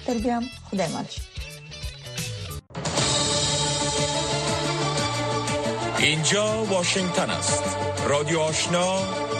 تربیم خدای مالش. اینجا واشنگتن است. رادیو آشنا،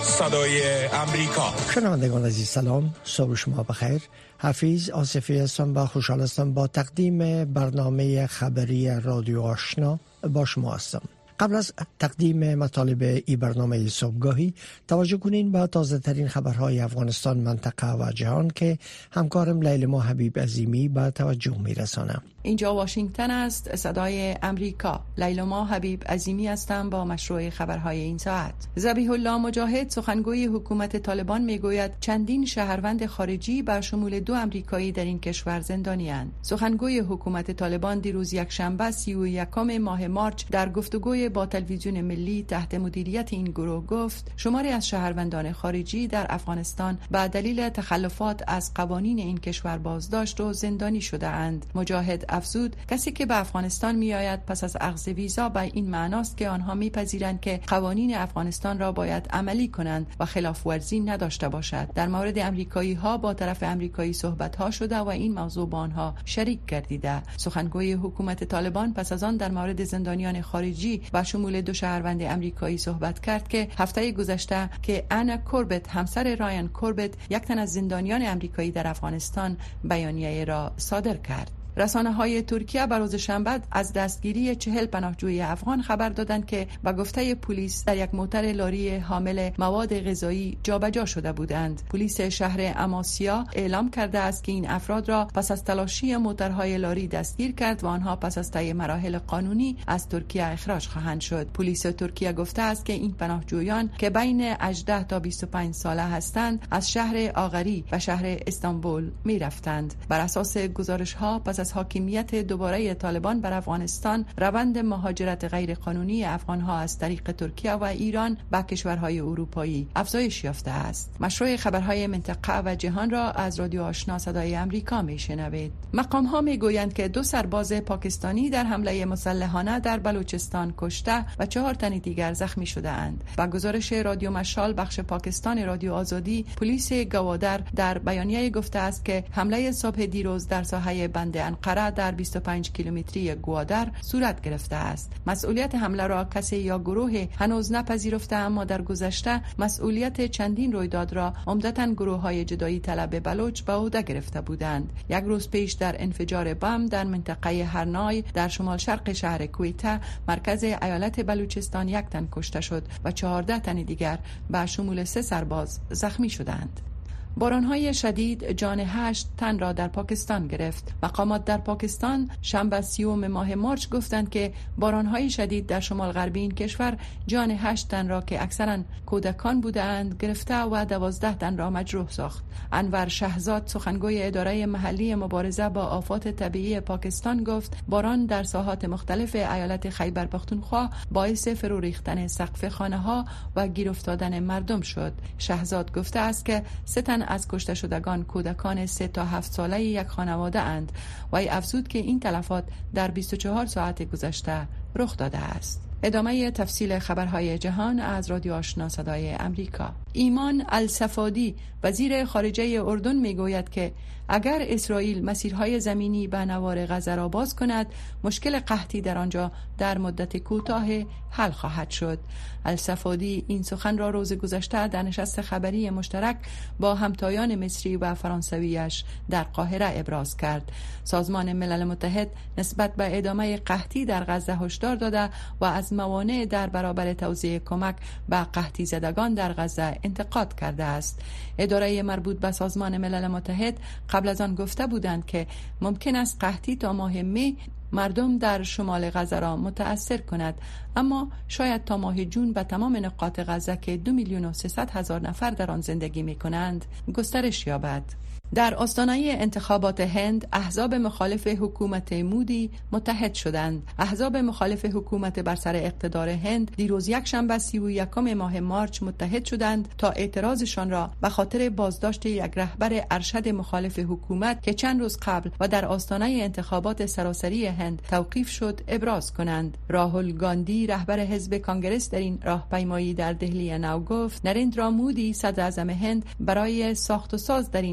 صدای امریکا. شنوندگان عزیز سلام، صبح شما بخیر. حفیظ آصفی هستم و خوشحال هستم با تقدیم برنامه خبری رادیو آشنا با شما هستم. قبل از تقدیم مطالب این برنامه صبحگاهی توجه کنین به تازه ترین خبرهای افغانستان، منطقه و جهان که همکارم لیلما حبیب عظیمی به توجه میرسانم. اینجا واشنگتن است، صدای امریکا. لیلما حبیب عظیمی هستم با مشروع خبرهای این ساعت. ذبیح الله مجاهد سخنگوی حکومت طالبان میگوید چندین شهروند خارجی به شمول 2 امریکایی در این کشور زندانی‌اند. سخنگوی حکومت طالبان دیروز یکشنبه 31 ماه مارچ در گفتگوی با تلویزیون ملی تحت مدیریت این گروه گفت شماری از شهروندان خارجی در افغانستان به دلیل تخلفات از قوانین این کشور بازداشت و زندانی شده اند. مجاهد افزود کسی که به افغانستان می آید پس از اخذ ویزا به این معناست که آنها میپذیرند که قوانین افغانستان را باید عملی کنند و خلاف ورزی نداشته باشد. در مورد امریکایی ها با طرف امریکایی صحبت ها شده و این موضوع با آنها شریک گردیده. سخنگوی حکومت طالبان پس از آن در مورد زندانیان خارجی با شمول 2 شهروند امریکایی صحبت کرد که هفته گذشته که انا کوربت همسر رایان کوربت یک تن از زندانیان امریکایی در افغانستان بیانیه را صادر کرد. رسانه‌های ترکیه بر روز شنبه از دستگیری 40 پناهجوی افغان خبر دادند که به گفته پلیس در یک موتر لاری حامل مواد غذایی جابجا شده بودند. پلیس شهر اماسیا اعلام کرده است که این افراد را پس از تلاشی موترهای لاری دستگیر کرد و آنها پس از طی مراحل قانونی از ترکیه اخراج خواهند شد. پلیس ترکیه گفته است که این پناهجویان که بین 18 تا 25 ساله هستند از شهر آغری و شهر استانبول می رفتند. بر اساس گزارش‌ها پس از حاکمیت دوباره طالبان بر افغانستان، روند مهاجرت غیرقانونی افغانها از طریق ترکیه و ایران به کشورهای اروپایی افزایش یافته است. مشروع خبرهای منطقه و جهان را از رادیو آشنا صدای امریکا میشنوید. مقام‌ها میگویند که 2 سرباز پاکستانی در حمله مسلحانه در بلوچستان کشته و 4 تن دیگر زخمی شده اند. با گزارش رادیو مشال بخش پاکستان رادیو آزادی، پلیس گوادر در بیانیه گفته است که حمله صبح دیروز در ساحه بند انقره در 25 کیلومتری گوادر صورت گرفته است. مسئولیت حمله را کسی یا گروه هنوز نپذیرفته، اما در گذشته مسئولیت چندین رویداد را عمدتاً گروه‌های جدایی طلب بلوچ به عهده گرفته بودند. یک روز پیش در انفجار بم در منطقه هرنای در شمال شرق شهر کویته مرکز ایالت بلوچستان 1 تن کشته شد و 14 تن دیگر به شمول 3 سرباز زخمی شدند. باران‌های شدید جان 8 تن را در پاکستان گرفت. مقامات در پاکستان شنبه 30 ماه مارچ گفتند که باران‌های شدید در شمال غربی این کشور جان 8 تن را که اکثراً کودکان بودند گرفته و 12 تن را مجروح ساخت. انور شهزاد سخنگوی اداره محلی مبارزه با آفات طبیعی پاکستان گفت باران در ساحات مختلف ایالت خیبر پختونخوا باعث فرو ریختن سقف خانه‌ها و گیر افتادن مردم شد. شهزاد گفته است که 3 تن از کشته شدگان کودکان 3 تا 7 ساله یک خانواده اند و افزود که این تلفات در 24 ساعت گذشته رخ داده است. ادامه تفصیل خبرهای جهان از رادیو آشنا صدای امریکا. ایمان الصفادی وزیر خارجه اردن میگوید که اگر اسرائیل مسیرهای زمینی به نوار غزه را باز کند، مشکل قحطی در آنجا در مدت کوتاه حل خواهد شد. الصفادی این سخن را روز گذشته در نشست خبری مشترک با همتایان مصری و فرانسویش در قاهره ابراز کرد. سازمان ملل متحد نسبت به ادامه قحطی در غزه هشدار داده و از موانع در برابر توزیع کمک به قحطی زدگان در غزه انتقاد کرده است. اداره مربوط به سازمان ملل متحد قبل از آن گفته بودند که ممکن است قحطی تا ماه می مردم در شمال غزه را متأثر کند، اما شاید تا ماه جون به تمام نقاط غزه که 2,300,000 نفر در آن زندگی می کنند گسترش یابد. در آستانه انتخابات هند، احزاب مخالف حکومت مودی متحد شدند. احزاب مخالف حکومت بر سر اقتدار هند دیروز یکشنبه 31 ماه مارچ متحد شدند تا اعتراضشان را به خاطر بازداشت یک رهبر ارشد مخالف حکومت که چند روز قبل و در آستانه انتخابات سراسری هند توقیف شد ابراز کنند. راهول گاندی رهبر حزب کانگرس در این راهپیمایی در دهلی نو گفت نریندرا مودی صدر اعظم هند برای ساخت و ساز در این انتخابات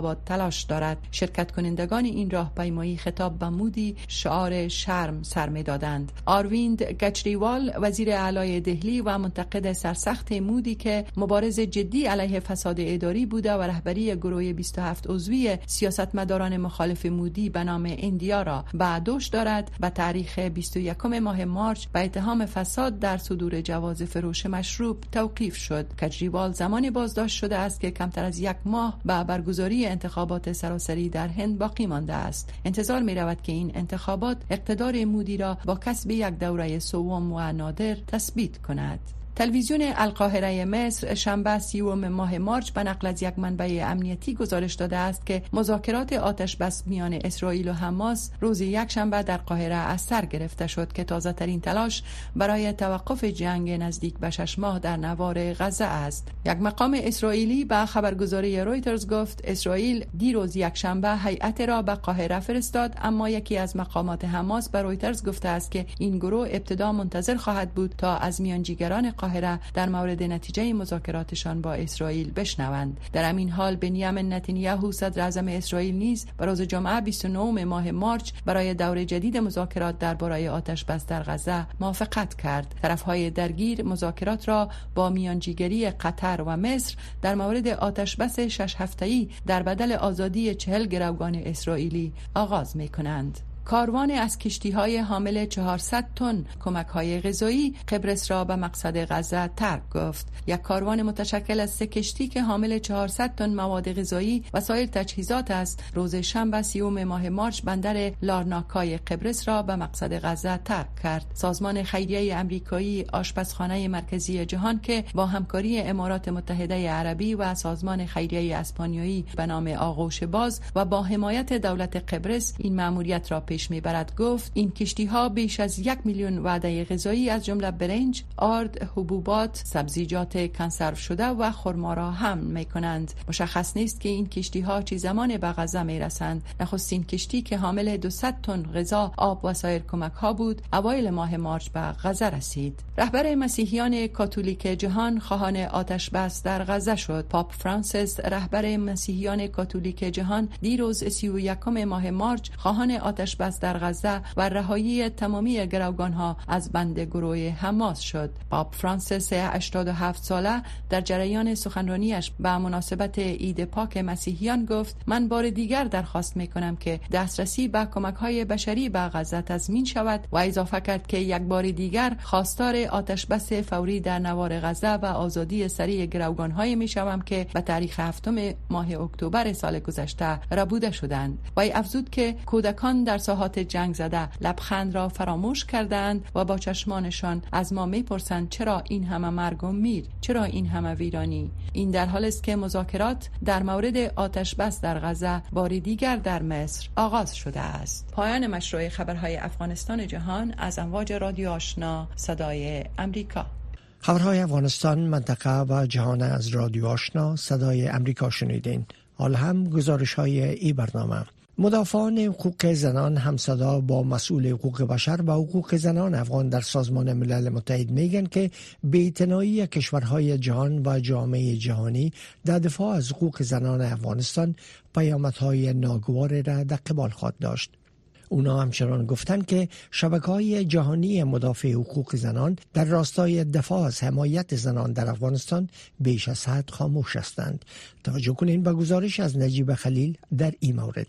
انتخابات تلاش دارد. شرکت کنندگان این راهپیمایی خطاب به مودی شعار شرم سر می‌دادند. آرویند کجریوال وزیر اعلی دهلی و منتقد سرسخت مودی که مبارز جدی علیه فساد اداری بوده و رهبری گروه 27 عضوی سیاستمداران مخالف مودی به نام ایندیا را به دوش دارد، به تاریخ 21 ماه مارچ به اتهام فساد در صدور جواز فروش مشروب توقیف شد. کجریوال زمانی بازداشت شده است که کمتر از یک ماه به برگزاری انتخابات سراسری در هند باقی مانده است. انتظار می رود که این انتخابات اقتدار مودی را با کسب یک دوره سوم و نادر تثبیت کند. تلویزیون القاهره مصر شنبه 30 ماه مارچ به نقل از یک منبع امنیتی گزارش داده است که مذاکرات آتش بس میان اسرائیل و حماس روز یکشنبه در قاهره از سر گرفته شد که تازه ترین تلاش برای توقف جنگ نزدیک به 6 ماه در نوار غزه است. یک مقام اسرائیلی به خبرگزاری رویترز گفت اسرائیل دیروز یکشنبه هیئت را به قاهره فرستاد، اما یکی از مقامات حماس به رویترز گفته است که این گروه ابتدا منتظر خواهد بود تا از میانجیگران قاهره در مورد نتیجه مذاکراتشان با اسرائیل بشنوند. در همین حال بنیامین نتانیاهو صدر اعظم اسرائیل نیز روز جمعه 29 ماه مارچ برای دور جدید مذاکرات درباره آتش بس در غزه موافقت کرد. طرفهای درگیر مذاکرات را با میانجیگری قطر و مصر در مورد آتش بس 6 هفته‌ای در بدل آزادی 40 گروگان اسرائیلی آغاز می‌کنند. کاروان از کشتی‌های حامل 400 تن کمک‌های غذایی قبرس را به مقصد غزه ترک گفت. یک کاروان متشکل از 3 کشتی که حامل 400 تن مواد غذایی و سایر تجهیزات است، روز شنبه 30 ماه مارچ بندر لارناکای قبرس را به مقصد غزه ترک کرد. سازمان خیریه آمریکایی آشپزخانه مرکزی جهان که با همکاری امارات متحده عربی و سازمان خیریه اسپانیایی به نام آغوش باز و با حمایت دولت قبرس این مأموریت را پیش میبرد گفت این کشتی ها بیش از 1 میلیون وعده غذایی از جمله برنج، آرد، حبوبات، سبزیجات کنسرو شده و خرما را حمل میکنند. مشخص نیست که این کشتی ها چه زمان به غزه میرسند. نخستین کشتی که حامل 200 تن غذا، آب و سایر کمک ها بود اوایل ماه مارچ به غزه رسید. رهبر مسیحیان کاتولیک جهان خواهان آتش بس در غزه شد. پاپ فرانسیس رهبر مسیحیان کاتولیک جهان دیروز 31 ماه مارچ خواهان آتش بس در غزه و رهایی تمامی گروگان‌ها از بند گروه حماس شد. پاپ فرانسیس 87 ساله در جریان سخنرانیش به مناسبت عید پاک مسیحیان گفت من بار دیگر درخواست می‌کنم که دسترسی به کمک‌های بشری به غزه تضمین شود و اضافه کرد که یک بار دیگر خواستار آتش بس فوری در نوار غزه و آزادی سریع گروگان‌های می‌شوم که به تاریخ 7 ماه اکتبر سال گذشته ربوده شدند. و افزود که کودکان در ساحات جنگ زده لبخند را فراموش کردند و با چشمانشان از ما میپرسند چرا این همه مرگ و میر، چرا این همه ویرانی. این در حال است که مذاکرات در مورد آتش بس در غزه بار دیگر در مصر آغاز شده است. پایان مشروع خبرهای افغانستان جهان از امواج رادیو آشنا صدای امریکا. خبرهای افغانستان، منطقه و جهان از رادیو آشنا صدای امریکا شنیدین. حال هم گزارش های این برنامه. مدافعان حقوق زنان همصدا با مسئول حقوق بشر و حقوق زنان افغان در سازمان ملل متحد میگن که بی‌اعتنایی کشورهای جهان و جامعه جهانی در دفاع از حقوق زنان افغانستان پیامدهای ناگوار را در قبال خواهد داشت. اونا همچنان گفتن که شبکه‌های جهانی مدافع حقوق زنان در راستای دفاع از حمایت زنان در افغانستان بیش از حد خاموش هستند. توجه کنین به گزارش از نجیب خلیل در این مورد.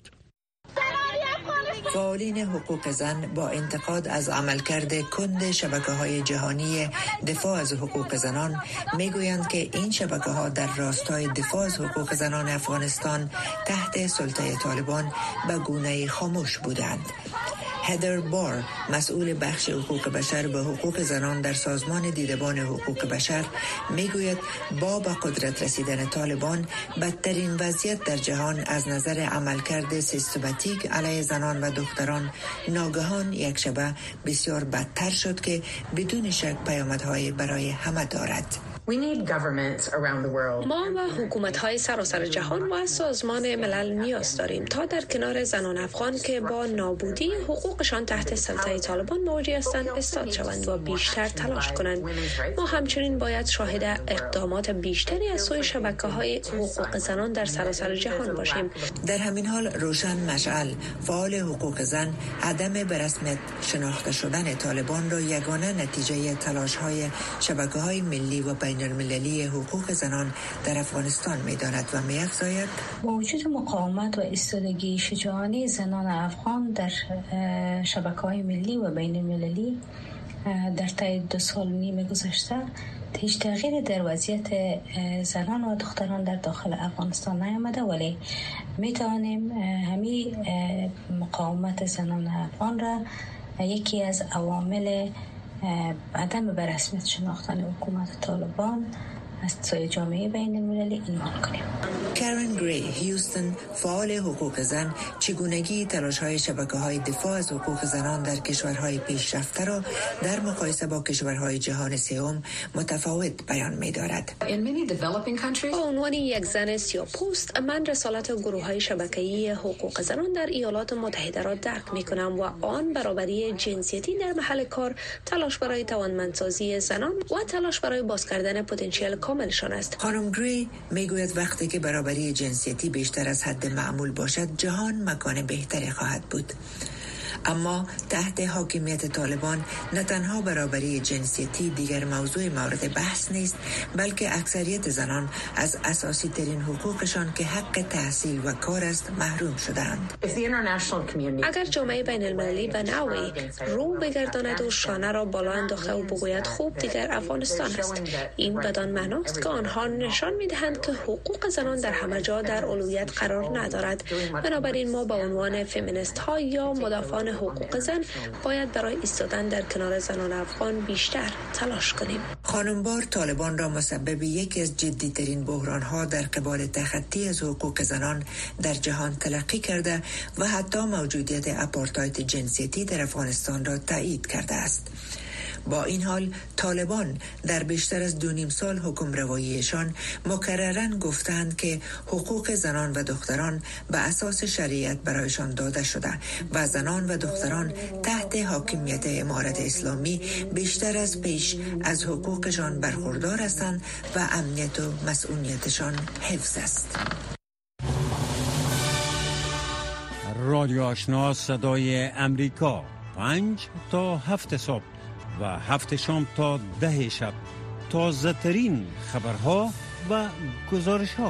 فعالین حقوق زن با انتقاد از عملکرد کند شبکه‌های جهانی دفاع از حقوق زنان میگویند که این شبکه‌ها در راستای دفاع از حقوق زنان افغانستان تحت سلطه طالبان به گونه‌ای خاموش بودند. هدر بار، مسئول بخش حقوق بشر به حقوق زنان در سازمان دیدبان حقوق بشر، میگوید با به قدرت رسیدن طالبان بدترین وضعیت در جهان از نظر عملکرد سیستماتیک علیه زنان و دختران ناگهان یک شبه بسیار بدتر شد که بدون شک پیامدهای برای همه دارد. ما و حکومت‌های سراسر جهان و سازمان ملل نیاز داریم تا در کنار زنان افغان که با نابودی حقوقشان تحت سلطه طالبان مواجه هستند ایستاد شوند و بیشتر تلاش کنند. ما همچنین باید شاهد اقدامات بیشتری از سوی شبکه‌های حقوق زنان در سراسر جهان باشیم. در همین حال روشن مشعل، فعال حقوق زن، عدم به رسمیت شناخته شدن طالبان را یگانه نتیجه تلاش‌های شبکه‌های ملی و بین المللی حقوق زنان در افغانستان می‌داند و می‌افزاید با وجود مقاومت و ایستادگی شجاعانه زنان افغان در شبکه‌های ملی و بین المللی در طی 2 سال و نیم گذشته هیچ تغییری در وضعیت زنان و دختران در داخل افغانستان نیامده، ولی می‌توانیم همین مقاومت زنان افغان را یکی از عوامل عدم به رسمیت شناختن حکومت طالبان از سوی جامعه بین المللی عنوان کنیم. کرن گری هیوستن، فعال حقوق زن، چگونگی تلاش‌های شبکه‌های دفاع از حقوق زنان در کشورهای پیشرفته را در مقایسه با کشورهای جهان سوم متفاوت بیان می‌دارد. با عنوان یک زن سیاه‌پوست، من رسالت گروه‌های شبکه‌ای حقوق زنان در ایالات متحده را درک می‌کنم و آن برابری جنسیتی در محل کار، تلاش برای توانمندسازی زنان و تلاش برای باز کردن پتانسیل کاملشان است. خانم گری میگوید وقتی که برابری جنسیتی بیشتر از حد معمول باشد، جهان مکان بهتری خواهد بود. اما تحت حاکمیت طالبان نه تنها برابری جنسیتی دیگر موضوع مورد بحث نیست، بلکه اکثریت زنان از اساسی ترین حقوقشان که حق تحصیل و کار است محروم شدند. اگر جامعه بین المللی به نوعی رو بگرداند و شانه را بالا انداخته و بگوید خوب دیگر افغانستان است، این بدان معناست که آنها نشان میدهند که حقوق زنان در همه جا در اولویت قرار ندارد. بنابراین ما به عنوان فمینیست ها یا مدافعان حقوق زن باید برای ایستادن در کنار زنان افغان بیشتر تلاش کنیم. خانمبار طالبان را مسبب یکی از جدی‌ترین بحران‌ها در قبال تخطی از حقوق زنان در جهان تلقی کرده و حتی موجودیت آپارتاید جنسیتی در افغانستان را تایید کرده است. با این حال طالبان در بیشتر از 2.5 سال حکم رواییشان مکرراً گفتند که حقوق زنان و دختران به اساس شریعت برایشان داده شده و زنان و دختران تحت حاکمیت امارت اسلامی بیشتر از پیش از حقوقشان برخوردار هستند و امنیت و مسئولیتشان حفظ است. رادیو آشنا صدای امریکا 5 تا 7 صبح و 7 شام تا 10 شب، تازه ترین خبرها و گزارش ها.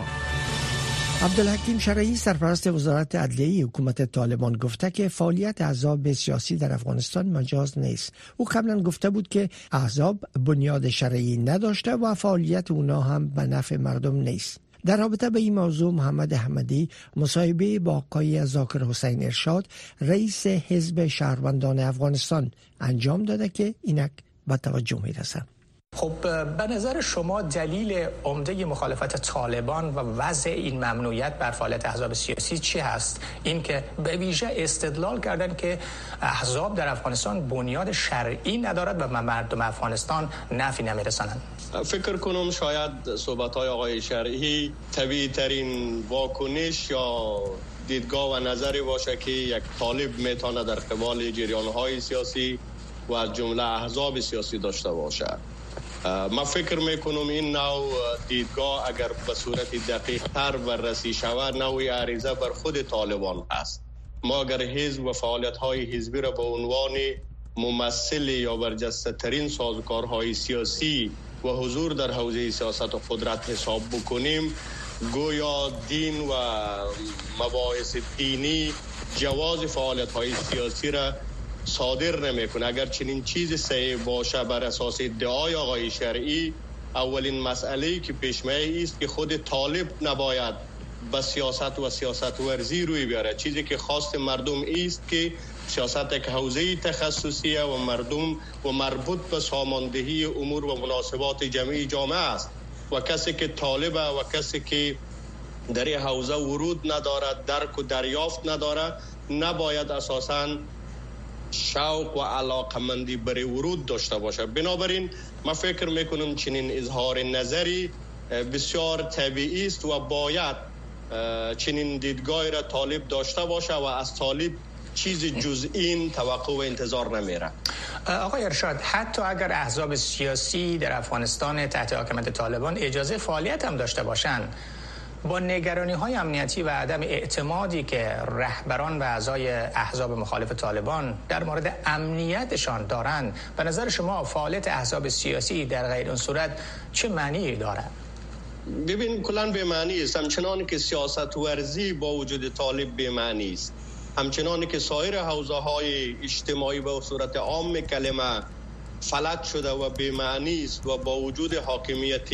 عبدالحکیم شرعی سرپرست وزارت عدلیه حکومت طالبان گفته که فعالیت احزاب سیاسی در افغانستان مجاز نیست. او قبلا گفته بود که احزاب بنیاد شرعی نداشته و فعالیت اونا هم به نفع مردم نیست. در رابطه به این موضوع محمد احمدی مصاحبه با آقای ذاکر حسین ارشاد رئیس حزب شهروندان افغانستان انجام داده که اینک به توجه می‌رسد. خب به نظر شما دلیل عمده مخالفت طالبان و وضع این ممنوعیت بر فعالیت احزاب سیاسی چی هست؟ این که به ویژه استدلال کردن که احزاب در افغانستان بنیاد شرعی ندارد و مردم افغانستان نفعی نمیرسانند. فکر کنم شاید صحبت‌های آقای شرعی طبیعی ترین واکنش یا دیدگاه و نظری باشه که یک طالب میتونه در قبال جریان‌های سیاسی و از جمله احزاب سیاسی داشته باشه. من فکر میکنم این نوع دیدگاه اگر به صورت دقیق تر بررسی شود نوعی عریضه بر خود طالبان است. ما اگر حزب و فعالیت های حزبی را به عنوان ممثل یا برجسته ترین سازوکارهای سیاسی و حضور در حوزه سیاست و قدرت حساب بکنیم، گویا دین و مباحث دینی جواز فعالیت های سیاسی را صادر نمیکنه. اگر چنین چیز صحیح باشه بر اساس ادعای آقای شرعی، اولین مسئله‌ای که پیش میاد است که خود طالب نباید به سیاست و سیاست ورزی روی بیاره. چیزی که خواست مردم است که سیاست یک حوزه تخصصیه و مردم و مربوط به ساماندهی امور و مناسبات جمعی جامعه است و کسی که طالبه و کسی که در این حوزه ورود نداره، درک و دریافت نداره، نباید اساساً شوق و علاقمندی برای ورود داشته باشه. بنابراین من فکر میکنم چنین اظهار نظری بسیار طبیعی است و باید چنین دیدگاهی را طالب داشته باشه و از طالب چیز جز این توقع و انتظار نمیره. آقای ارشاد، حتی اگر احزاب سیاسی در افغانستان تحت حاکمیت طالبان اجازه فعالیت هم داشته باشند، با نگرانی‌های امنیتی و عدم اعتمادی که رهبران و اعضای احزاب مخالف طالبان در مورد امنیتشان دارند، به نظر شما فعالیت احزاب سیاسی در غیر این صورت چه معنی دارد؟ ببین، کلاً به معنی است. همچنان که سیاست ورزی با وجود طالب به معنی است، همچنان که سایر حوزه‌های اجتماعی به صورت عام کلمه فلج شده و به معنی است و با وجود حاکمیت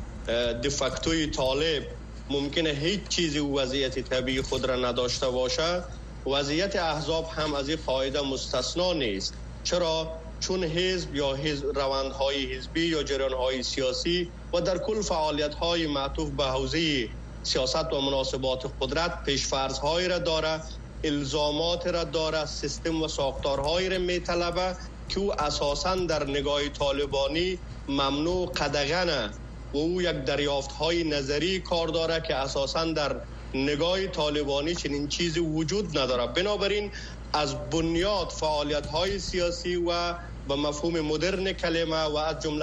دفکتوی طالب ممکنه هیچ چیزی وضعیت طبیعی خود را نداشته باشه. وضعیت احزاب هم از این قاعده مستثنا نیست. چرا؟ چون حزب یا روندهای حزبی یا جریانهای سیاسی و در کل فعالیت‌های معطوف به حوزه سیاست و مناسبات قدرت پیش‌فرض‌هایی را داره، الزامات را داره، سیستم و ساختارهایی را می‌طلبه که او اساساً در نگاه طالبانی ممنوع قدغنه و او یک دریافت‌های نظری کار داره که اساساً در نگاه طالبانی چنین چیزی وجود نداره. بنابراین از بنیاد فعالیت‌های سیاسی و به مفهوم مدرن کلمه و از جمله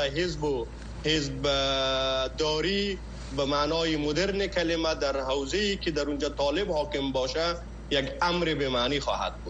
حزب داری به معنای مدرن کلمه در حوزه‌ای که در اونجا طالب حاکم باشه یک امر به معنی خواهد بود.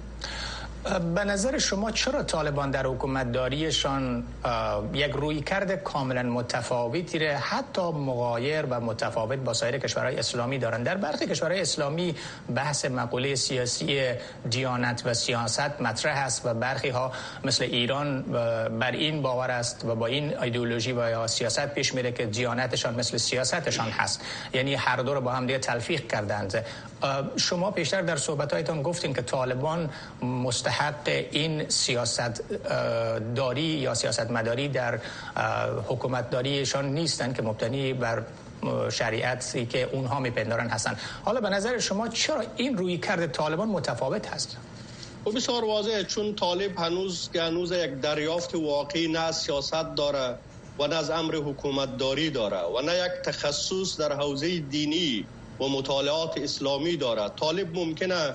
به نظر شما چرا طالبان در حکومت داریشان یک رویکرد کاملا متفاوتی را حتی مغایر و متفاوت با سایر کشورهای اسلامی دارند؟ در برخی کشورهای اسلامی بحث مقوله سیاسی دیانت و سیاست مطرح است و برخی ها مثل ایران بر این باور است و با این ایدئولوژی و یا سیاست پیش میره که دیانتشان مثل سیاستشان هست، یعنی هر دو رو با هم دیگه تلفیق کردند. شما پیشتر در صحبت‌هایتان گفتین که طالبان مستحق این سیاست داری یا سیاست مداری در حکومت داریشان نیستند که مبتنی بر شریعتی که اونها میپندارن هستند. حالا به نظر شما چرا این رویکرد طالبان متفاوت هست؟ و بسیار واضحه، چون طالب هنوز یک دریافت واقعی نه از سیاست داره و نه از امر حکومت داری داره و نه یک تخصص در حوزه دینی و مطالعات اسلامی داره. طالب ممکنه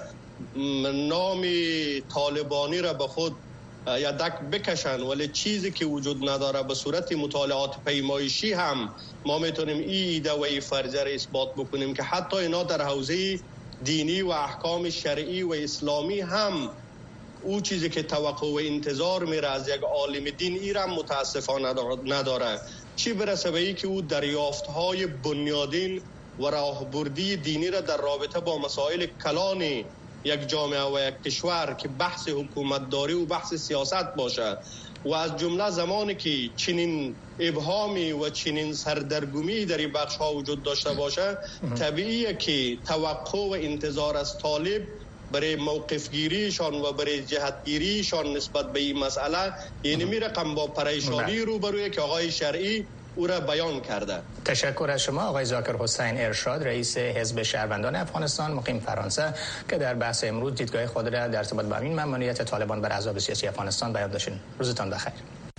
نام طالبانی را به خود یدک بکشن، ولی چیزی که وجود نداره به صورت مطالعات پیمایشی هم ما میتونیم این ایده و این فرضیه را اثبات بکنیم که حتی اینا در حوزه دینی و احکام شرعی و اسلامی هم او چیزی که توقع و انتظار میره از یک عالم دین ایران متاسفانه نداره. چی برسه به این که او دریافت‌های بنیادین و راهبردی دینی را در رابطه با مسائل کلان یک جامعه و یک کشور که بحث حکومت داری و بحث سیاست باشه و از جمله زمانی که چنین ابهامی و چنین سردرگمی در این بخش ها وجود داشته باشه، طبیعیه که توقع و انتظار از طالب برای موقف گیریشان و برای جهت گیریشان نسبت به این مسئله یعنی می رقم با پریشانی روبرویه که آقای شرعی او را بیان کرده. تشکر از شما آقای ذاکر حسین ارشاد، رئیس حزب شهروندان افغانستان مقیم فرانسه، که در بحث امروز دیدگاه خود را در ارتباط با این ممنوعیت طالبان بر احزاب سیاسی افغانستان بیان داشتین. روزتان بخیر.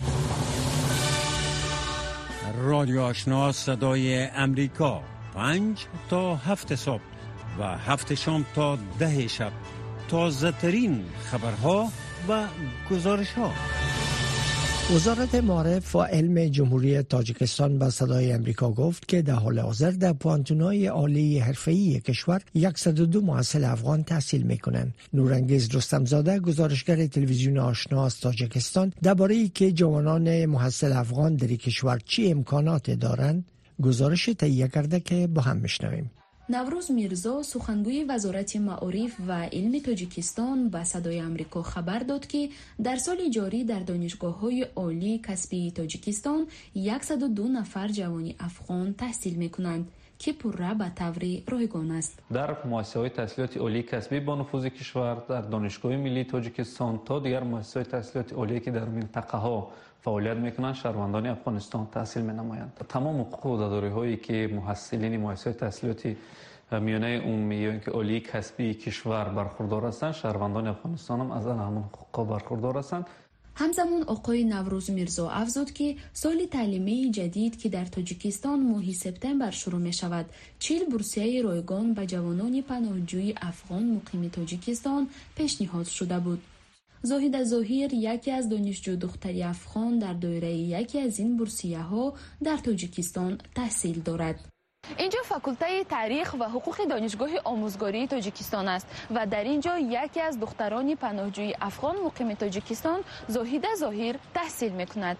رادیو آشنا صدای امریکا 5 تا 7 صبح و 7 شام تا 10 شب تازه ترین خبرها و گزارش‌ها. وزارت معارف و علم جمهوری تاجیکستان به صدای امریکا گفت که در حال حاضر در پوانتون‌های عالی حرفه‌ای کشور 102 محصل افغان تحصیل می‌کنند. نورانگیز رستمزاده، گزارشگر تلویزیون آشنا از تاجیکستان، درباره که جوانان محصل افغان در کشور چه امکانات دارند گزارش تهیه کرده که با هم میشنویم. نوروز میرزا، سخنگوی وزارت معارف و علم تاجیکستان، به صدای آمریکا خبر داد که در سال جاری در دانشگاه‌های عالی کسبی تاجیکستان 102 نفر جوان افغان تحصیل می‌کنند که پرره به طور رایگان است. در مؤسسه‌های تحصیلات عالی کسبی با نفوذ کشور، در دانشگاه ملی تاجیکستان تا دیگر مؤسسه‌های تحصیلات عالی که در منطقه‌ها فعالیت میکنند، شهروندان افغانستان تحصیل مینمایند. تمام حقوق و داداری‌هایی که محصلین مؤسسات تحصیلاتی میانه اون که عالی کسبی کشور برخوردار هستند، شهروندان افغانستان هم از همون حقوق برخوردار هستند. همزمان آقای نوروز میرزا افزود که سال تعلیمی جدید که در تاجیکستان ماه سپتامبر شروع می شود 40 بورسیه رایگان به جوانان پناهجوی افغان مقیم تاجیکستان پیشنهاد شده بود. زاهده ظاهر یکی از دانشجو دختری افغان در دایره یکی از این بورسیه ها در تاجیکستان تحصیل دارد. اینجا فاکولته تاریخ و حقوق دانشگاه آموزگاری تاجیکستان است و در اینجا یکی از دختران پناهجوی افغان مقیم تاجیکستان زاهده ظاهر تحصیل میکند.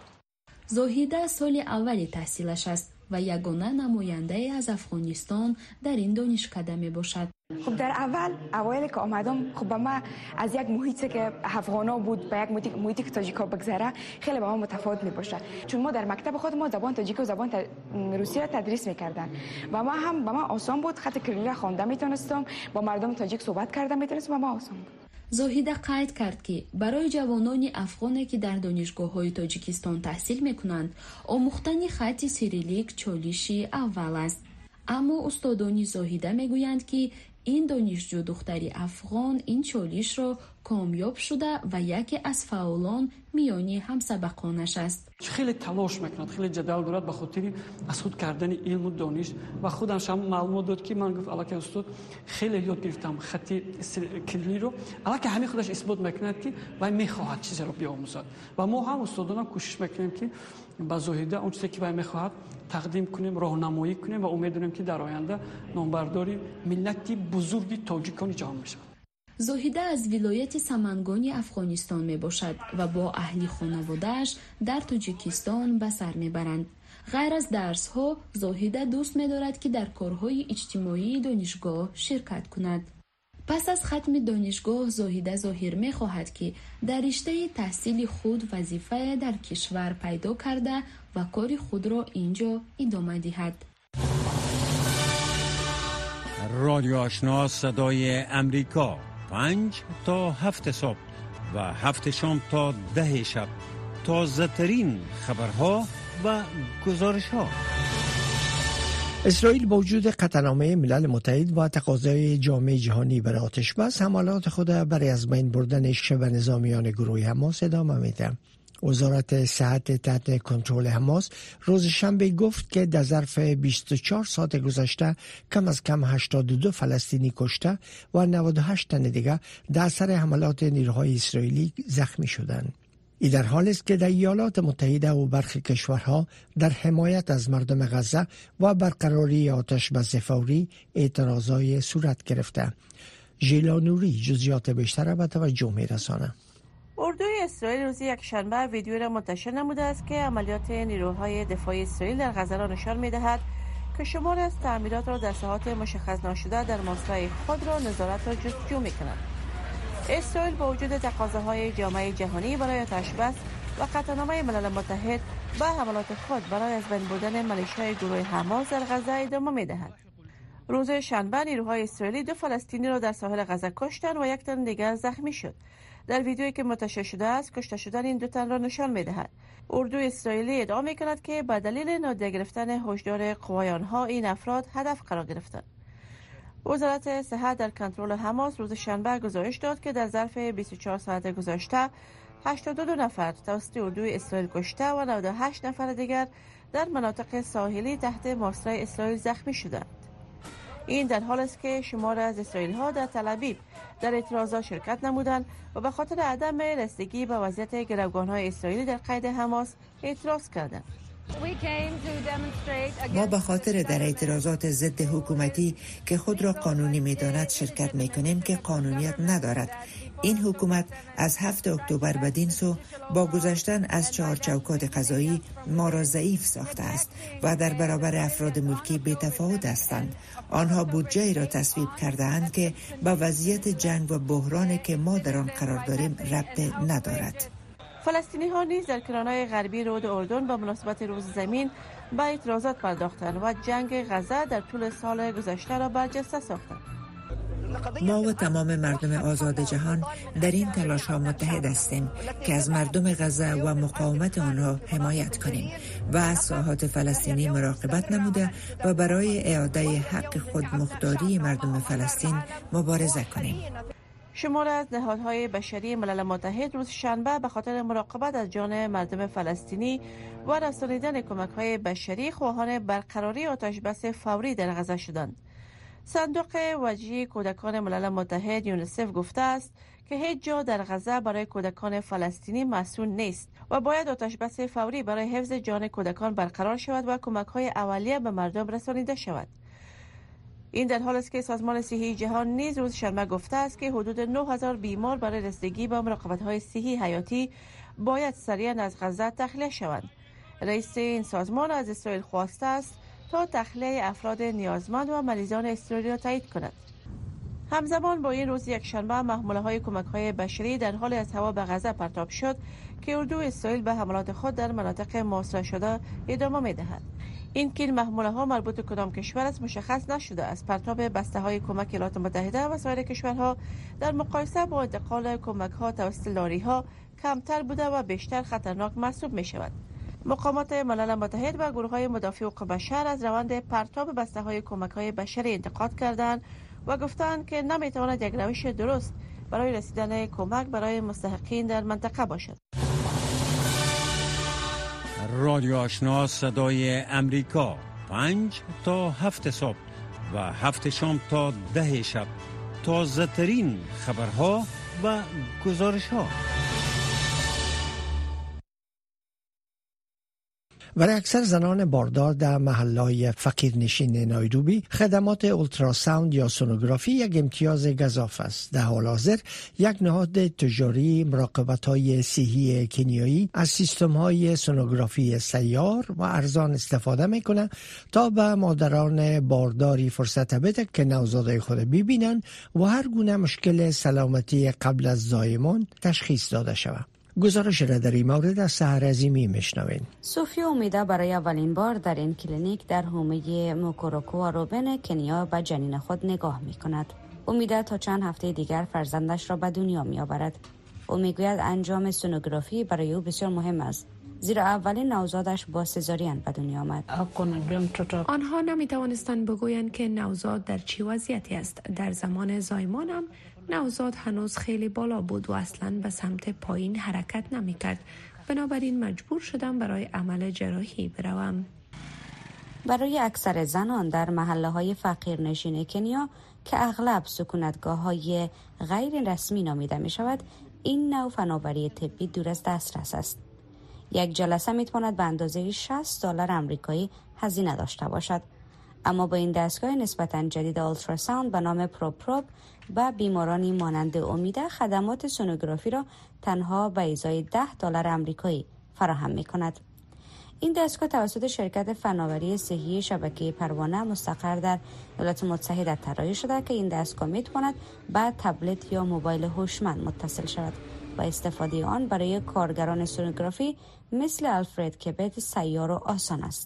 زاهده سال اول تحصیلش است و یگانه نماینده از افغانستان در این دانشکده می باشد. خب در اوایل که آمدم خب ما از یک محیطی که افغانا بود به یک محیطی که تاجیکا بگذره خیلی با ما متفاوت می باشه، چون ما در مکتب خود ما زبان تاجیک و زبان روسی را تدریس میکردن و ما هم با ما آسان بود، خط کریلی را خوانده میتونستم، با مردم تاجیک صحبت کردم میتونستم، با ما آسان بود. زاهده قید کرد که برای جوانان افغانی که در دانشگاه‌های تاجیکستان تحصیل می‌کنند، آموختن خط سیریلیک چالشی اول است. اما استادان زاهده می‌گویند که این دانشجو دختری افغان این چالش را کامیاب شده و یکی از فعالان میانی همسبقانش است. خیلی تلاش میکند، خیلی جدال دارد به خاطر از خود کردن علم و دانش و خودم هم معلومات داد که من گفت الکی استاد خیلی یاد گرفتم خط کلیلی رو، الکی همین خودش اثبات میکند که وای میخواهد چیزی رو بیاموزد و ما هم استادان کوشش میکنیم که با زاهده اون چیزی که وای میخواهد تقدیم کنیم، راهنمایی کنیم و امید داریم که در آینده نامبرداری ملتی بزرگی تاجیکان جهان میشه. زاهده از ولایت سمنگانی افغانستان می باشد و با اهلی خانواده‌اش در تاجیکستان به سر می برند. غیر از درس ها، زاهده دوست می دارد که در کارهای اجتماعی دانشگاه شرکت کند. پس از ختم دانشگاه زاهده ظاهر می خواهد که در رشته تحصیل خود وظیفه در کشور پیدا کرده و کار خود را اینجا ادامه دهد. رادیو آشنا صدای امریکا 5 تا 7 صبح و 7 شام تا 10 شب، تازه ترین خبرها و گزارش ها. اسرائیل با وجود قطعنامه ملل متحد و تقاضای جامعه جهانی برای آتش‌بس حملات خود برای از بین بردن شبه نظامیان گروه حماس ادامه میده. وزارت صحت تحت کنترل حماس روز شنبه گفت که در ظرف 24 ساعت گذشته کم از کم 82 فلسطینی کشته و 98 تن دیگر در اثر حملات نیروهای اسرائیلی زخمی شدند. این در حالی است که در ایالات متحده و برخی کشورها در حمایت از مردم غزه و برقراری آتش‌بس فوری اعتراضای صورت گرفته. ژیلا نوری جزئیات بیشتر به توجه می‌رساند. اردوی اسرائیل روز یکشنبه ویدیو را منتشر نموده است که عملیات نیروهای دفاعی اسرائیل در غزه را نشان می‌دهد که شماری از تعمیرات را در ساحات مشخص نشده در ماسرای خود را نظارت را جستجو می‌کند. اسرائیل با وجود تقاضاهای جامعه جهانی برای آتش‌بس و قطعنامه ملل متحد به حملات خود برای از بین بردن میلیشیای گروه حماس در غزه ادامه می‌دهد. روز شنبه نیروهای اسرائیلی 2 فلسطینی را در ساحل غزه کشتند و 1 تن دیگر زخمی شد. در ویدیویی که منتشر شده است کشته شدن این 2 تن را نشان می‌دهد. اردوی اسرائیلی ادعا می‌کند که به دلیل نادیده گرفتن هشدار قوای آنها این افراد هدف قرار گرفتند. وزارت صحت در کنترل حماس روز شنبه گزارش داد که در ظرف 24 ساعت گذشته 82 نفر توسط اردوی اسرائیل کشته و 98 نفر دیگر در مناطق ساحلی تحت محاصره اسرائیل زخمی شدند. این در حالی است که شمار از اسرائیلی ها در تل آویو در اعتراضات شرکت نمودند و به خاطر عدم رسیدگی به وضعیت گروگان‌های اسرائیلی در قید حماس اعتراض کردند. ما به خاطر در اعتراضات ضد حکومتی که خود را قانونی می‌داند شرکت می‌کنیم که قانونیت ندارد. این حکومت از 7 اکتبر بدین سو با گذشتن از 4 چوکات قضایی ما را ضعیف ساخته است و در برابر افراد ملکی بی‌تفاوت هستند. آنها بودجه‌ای را تصویب کرده‌اند که با وضعیت جنگ و بحرانی که ما در آن قرار داریم ربطی ندارد. فلسطینی ها نیز در کرانه‌های غربی رود اردن به مناسبت روز زمین به اعتراضات پرداختند و جنگ غزه در طول سال گذشته را برجسته ساختند. ما و تمام مردم آزاد جهان در این تلاش ها متحد هستیم که از مردم غزه و مقاومت آنها حمایت کنیم و از ساحات فلسطینی مراقبت نموده و برای اعاده حق خودمختاری مردم فلسطین مبارزه کنیم. شمار از نهادهای بشری ملل متحد روز شنبه به خاطر مراقبت از جان مردم فلسطینی و رسانیدن کمک‌های بشری خواهان برقراری آتش‌بس فوری در غزه شدند. صندوق وجهی کودکان ملل متحد یونیسف گفته است که هیچ جا در غزه برای کودکان فلسطینی مسئول نیست و باید آتش‌بس فوری برای حفظ جان کودکان برقرار شود و کمک‌های اولیه به مردم رسانیده شود. این در حالی است که سازمان صحی جهان نیز روز شنبه گفته است که حدود 9000 بیمار برای رسیدگی به مراقبت‌های صحی حیاتی باید سریعاً از غزه تخلیه شوند. رئیس این سازمان از اسرائیل خواسته است تا تخلیه افراد نیازمند و مریضان اسرائیل را تایید کند. همزمان با این روز یکشنبه محموله‌های کمک‌های بشری در حال از هوا به غزه پرتاب شد که اردو اسرائیل به حملات خود در مناطق محاصره شده ادامه می‌دهد. این محموله‌ها مربوط به کدام کشور است مشخص نشده. از پرتاب بسته‌های کمک ایالات متحده و سایر کشورها در مقایسه با انتقال کمک‌ها توسط لاری‌ها کمتر بوده و بیشتر خطرناک محسوب می‌شود. مقامات ملل متحد و گروه‌های مدافع حقوق بشر از روند پرتاب بسته‌های کمک‌های بشری انتقاد کردند و گفتند که نمی‌تواند یک روش درست برای رسیدن کمک برای مستحقین در منطقه باشد. رادیو آشنا صدای امریکا 5 تا 7 صبح و 7 شام تا 10 شب تازه ترین خبرها و گزارش‌ها. برای اکثر زنان باردار در محله‌های فقیرنشین نایروبی خدمات اولتراساوند یا سونوگرافی یک امتیاز گزاف است. در حال حاضر یک نهاد تجاری مراقبت‌های صحی کنیایی از سیستم‌های سونوگرافی سیار و ارزان استفاده می‌کند تا به مادران بارداری فرصت بده که نوزادای خود ببینند و هر گونه مشکل سلامتی قبل از زایمان تشخیص داده شود. گزارش را در این مورد از سحر عظیمی میشنوین. صوفیا امیده برای اولین بار در این کلینیک در حومه موکوروکو و روبن کنیا به جنین خود نگاه می کند. امیده تا چند هفته دیگر فرزندش را به دنیا می آورد. او می گوید انجام سونوگرافی برای او بسیار مهم است، زیرا اولین نوزادش با سزارین به دنیا آمد. آنها نمی توانستند بگویند که نوزاد در چه وضعیتی است. در زمان زایمانم نوزاد هنوز خیلی بالا بود و اصلاً به سمت پایین حرکت نمی کرد. بنابراین مجبور شدم برای عمل جراحی بروم. برای اکثر زنان در محله‌های فقیرنشین کنیا که اغلب سکونتگاه‌های غیر رسمی نامیده می شود، این نوع فناوری طبی دور از دسترس است. یک جلسه می تواند به اندازه $60 آمریکایی هزینه داشته باشد. اما با این دستگاه نسبتاً جدید اولتراساوند به نام پروب و بیمارانی مانند امیده خدمات سونوگرافی را تنها به ازای $10 آمریکایی فراهم می کند. این دستگاه توسط شرکت فناوری صحی شبکه پروانه مستقر در ایالات متحده طراحی شده که این دستگاه می تواند به تبلت یا موبایل هوشمند متصل شود و استفاده آن برای کارگران سونوگرافی مثل آلفرد کبت سیار و آسان است.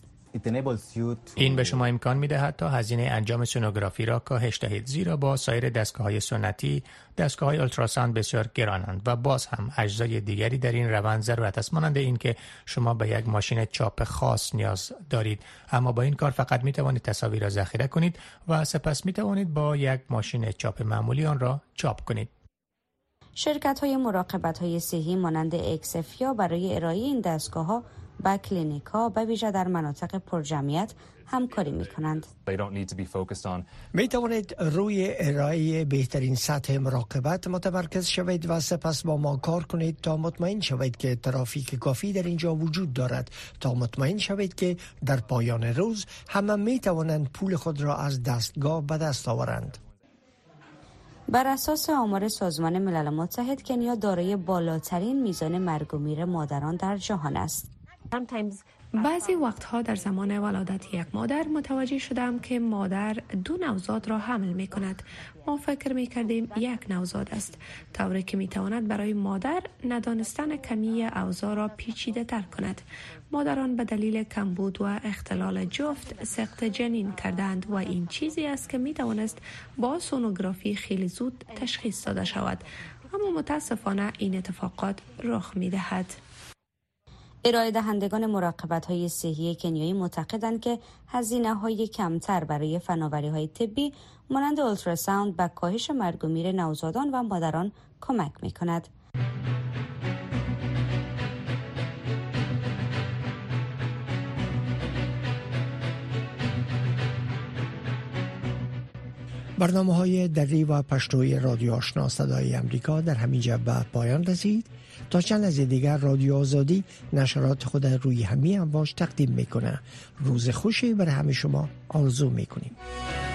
این به شما امکان می‌دهد تا هزینه انجام سونوگرافی را کاهش دهید، زیرا با سایر دستگاه‌های سنتی دستگاه‌های اولتراساوند بسیار گرانند و باز هم اجزای دیگری در این روند ضرورت است، مانند این که شما به یک ماشین چاپ خاص نیاز دارید. اما با این کار فقط می‌توانید تصاویر را ذخیره کنید و سپس می‌توانید با یک ماشین چاپ معمولی آن را چاپ کنید. شرکت‌های مراقبت‌های صحی مانند اکسفیا برای ارائه این دستگاه‌ها با کلینیک‌ها به ویژه در مناطق پرجمعیت همکاری می‌کنند. می توانید روی ارائه بهترین سطح مراقبت متمرکز شوید و سپس با ما کار کنید تا مطمئن شوید که ترافیک کافی در اینجا وجود دارد، تا مطمئن شوید که در پایان روز همه می توانند پول خود را از دستگاه به دست آورند. بر اساس آمار سازمان ملل متحد کنیا دارای بالاترین میزان مرگ و میر مادران در جهان است. بعضی وقتها در زمان ولادت یک مادر متوجه شدم که مادر 2 نوزاد را حمل می کند. ما فکر می کردیم یک نوزاد است، طوری که می تواند برای مادر ندانستن کمی اوضاع را پیچیده تر کند. مادران به دلیل کمبود و اختلال جفت سقط جنین کردند و این چیزی است که می توانست با سونوگرافی خیلی زود تشخیص داده شود، اما متاسفانه این اتفاقات رخ می دهد. ارائه دهندگان مراقبت‌های صحی کنیایی معتقدند که هزینه‌های کمتر برای فناوری‌های طبی مانند اولتراساوند به کاهش مرگ و میر نوزادان و مادران کمک می‌کند. برنامه‌های دری و پشتوی رادیو آشنا صدای امریکا در همینجا به پایان رسید. تا چند لحظه دیگر رادیو آزادی نشرات خود روی همین امواج تقدیم میکنه. روز خوشی برای همه شما آرزو میکنیم.